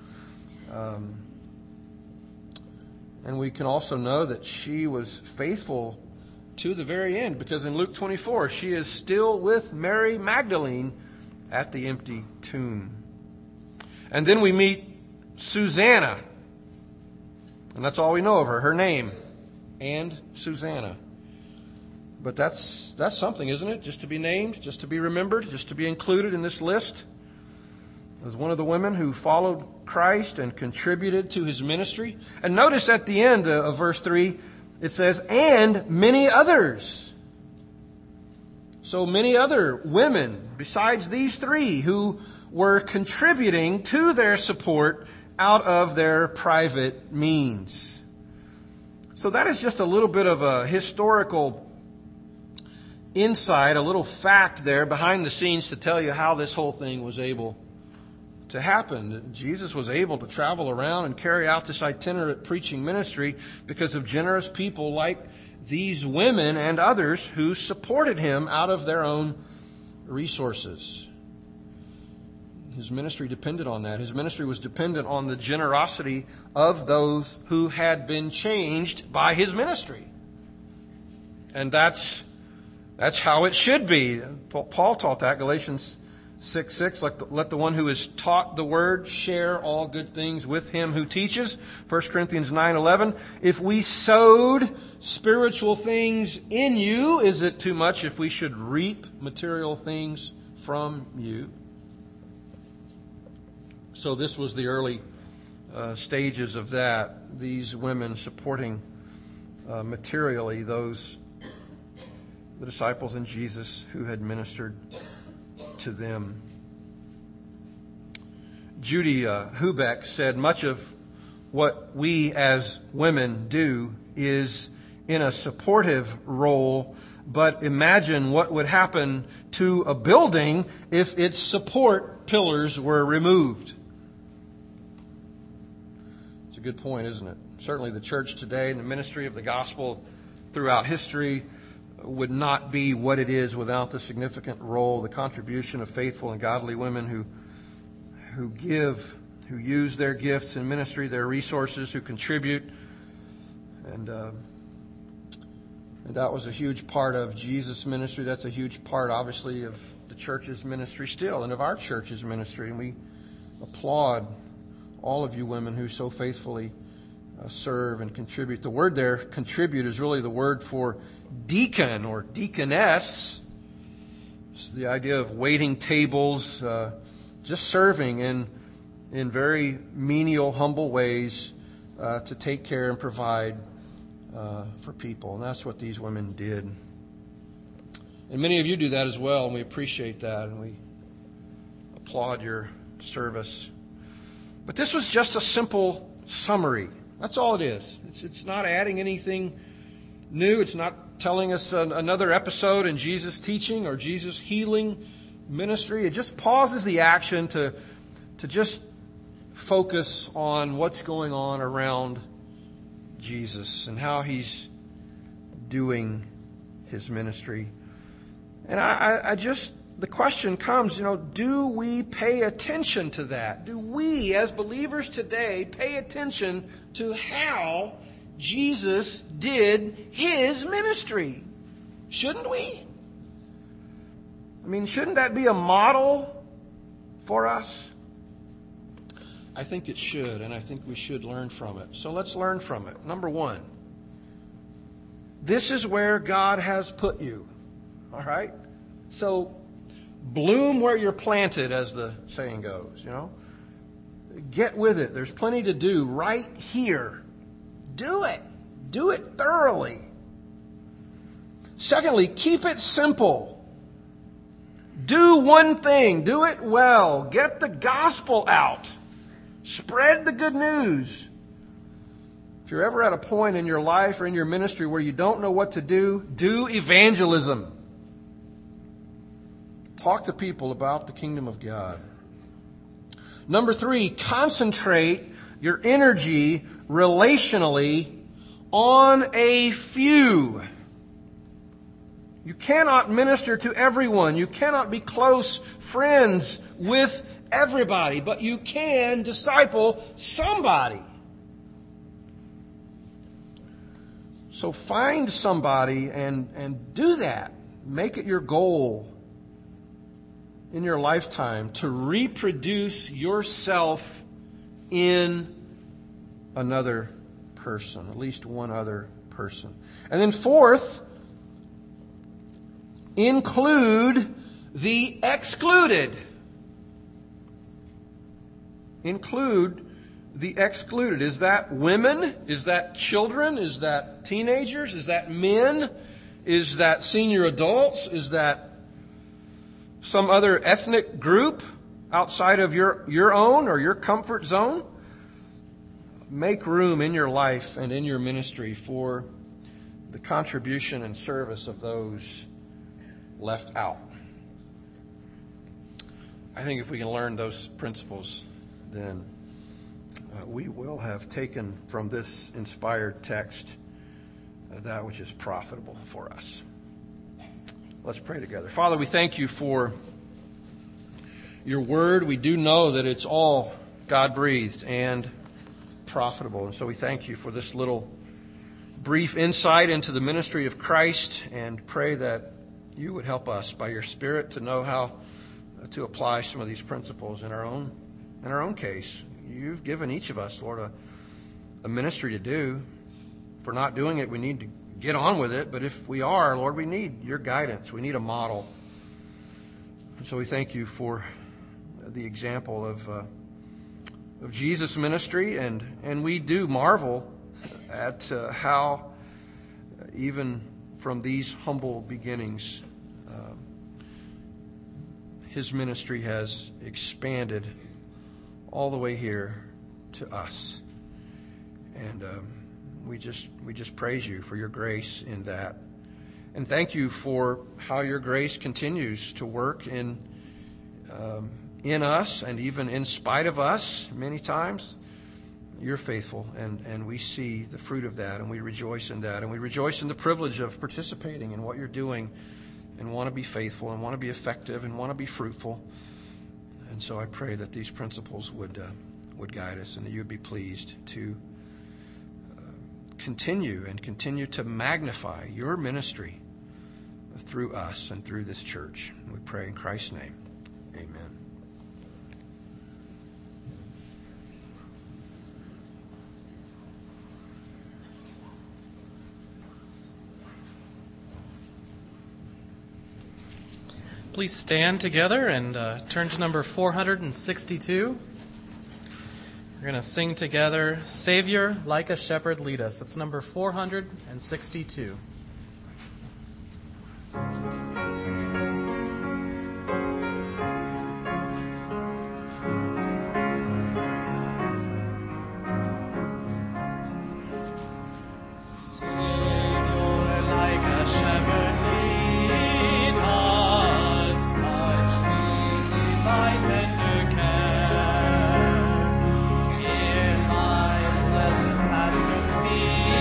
And we can also know that she was faithful to the very end, because in Luke 24, she is still with Mary Magdalene at the empty tomb. And then we meet Susanna. And that's all we know of her, her name. And Susanna. But that's something, isn't it? Just to be named, just to be remembered, just to be included in this list. As one of the women who followed Christ and contributed to his ministry. And notice at the end of verse 3, it says, and many others. So many other women besides these 3 who were contributing to their support out of their private means. So that is just a little bit of a historical insight, a little fact there behind the scenes to tell you how this whole thing was able to happen. Jesus was able to travel around and carry out this itinerant preaching ministry because of generous people like these women and others who supported him out of their own resources. His ministry depended on that. His ministry was dependent on the generosity of those who had been changed by his ministry. And that's how it should be. Paul taught that, Galatians 6:6, let the one who is taught the word share all good things with him who teaches. 1 Corinthians 9:11, if we sowed spiritual things in you, is it too much if we should reap material things from you? So this was the early stages of that. These women supporting materially the disciples and Jesus who had ministered to them. Judy Hubeck said, much of what we as women do is in a supportive role, but imagine what would happen to a building if its support pillars were removed. It's a good point, isn't it? Certainly the church today and the ministry of the gospel throughout history would not be what it is without the significant role, the contribution of faithful and godly women who give, who use their gifts in ministry, their resources, who contribute. And that was a huge part of Jesus' ministry. That's a huge part, obviously, of the church's ministry still, and of our church's ministry. And we applaud all of you women who so faithfully serve and contribute. The word there, contribute, is really the word for deacon or deaconess. It's the idea of waiting tables, just serving in very menial, humble ways to take care and provide for people. And that's what these women did. And many of you do that as well, and we appreciate that, and we applaud your service. But this was just a simple summary. That's all it is. It's not adding anything new. It's not telling us another episode in Jesus' teaching or Jesus' healing ministry. It just pauses the action to just focus on what's going on around Jesus and how He's doing His ministry. And I just, the question comes, do we pay attention to that? Do we, as believers today, pay attention to how Jesus did His ministry? Shouldn't we? I mean, shouldn't that be a model for us? I think it should, and I think we should learn from it. So let's learn from it. Number one, this is where God has put you. All right? So bloom where you're planted, as the saying goes, Get with it. There's plenty to do right here. Do it. Do it thoroughly. Secondly, keep it simple. Do one thing. Do it well. Get the gospel out. Spread the good news. If you're ever at a point in your life or in your ministry where you don't know what to do, do evangelism. Talk to people about the kingdom of God. Number 3, concentrate your energy relationally on a few. You cannot minister to everyone. You cannot be close friends with everybody, but you can disciple somebody. So find somebody and do that. Make it your goal in your lifetime to reproduce yourself in another person, at least one other person. And then fourth, include the excluded. Include the excluded. Is that women? Is that children? Is that teenagers? Is that men? Is that senior adults? Is that some other ethnic group outside of your own or your comfort zone? Make room in your life and in your ministry for the contribution and service of those left out. I think if we can learn those principles, then we will have taken from this inspired text that which is profitable for us. Let's pray together. Father, we thank you for your word. We do know that it's all God-breathed and profitable. And so we thank you for this little brief insight into the ministry of Christ, and pray that you would help us by your Spirit to know how to apply some of these principles in our own case. You've given each of us, Lord, a ministry to do. If we're not doing it, we need to get on with it. But if we are, Lord, we need your guidance. We need a model. And so we thank you for the example of Jesus' ministry, and we do marvel at how even from these humble beginnings, his ministry has expanded all the way here to us. And we just praise you for your grace in that. And thank you for how your grace continues to work in us, and even in spite of us many times. You're faithful, and we see the fruit of that, and we rejoice in that, and we rejoice in the privilege of participating in what you're doing, and want to be faithful, and want to be effective, and want to be fruitful. And so I pray that these principles would guide us, and that you would be pleased to continue to magnify your ministry through us and through this church. And we pray in Christ's name. Amen. Please stand together and turn to number 462. We're going to sing together, Savior, Like a Shepherd, Lead Us. It's number 462. Pastures feed.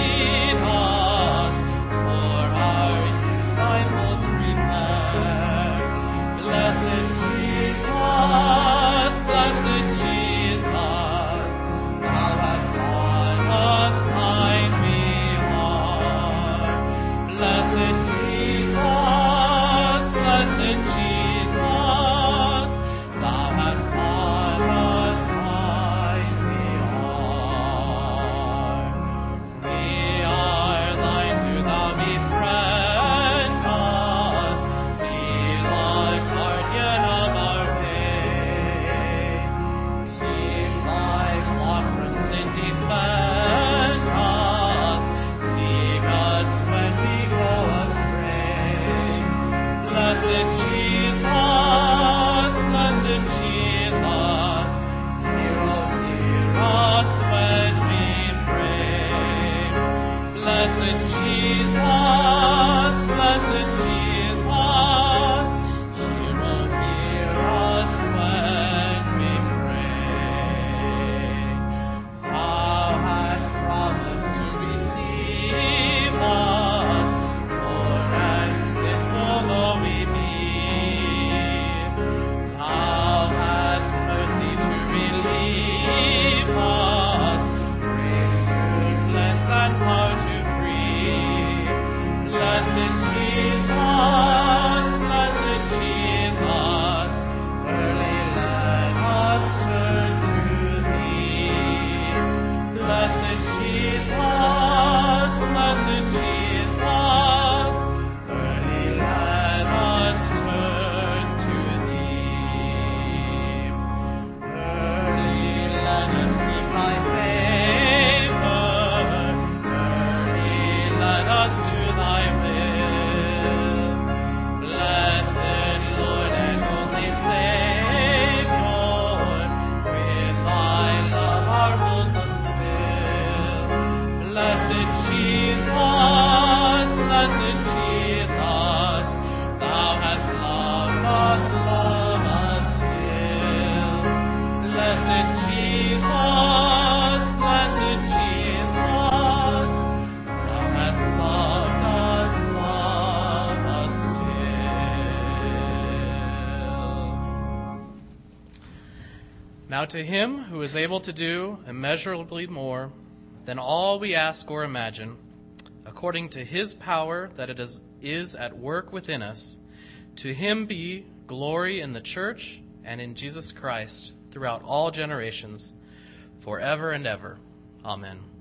Now to him who is able to do immeasurably more than all we ask or imagine, according to his power that it is at work within us, to him be glory in the church and in Jesus Christ throughout all generations, forever and ever. Amen.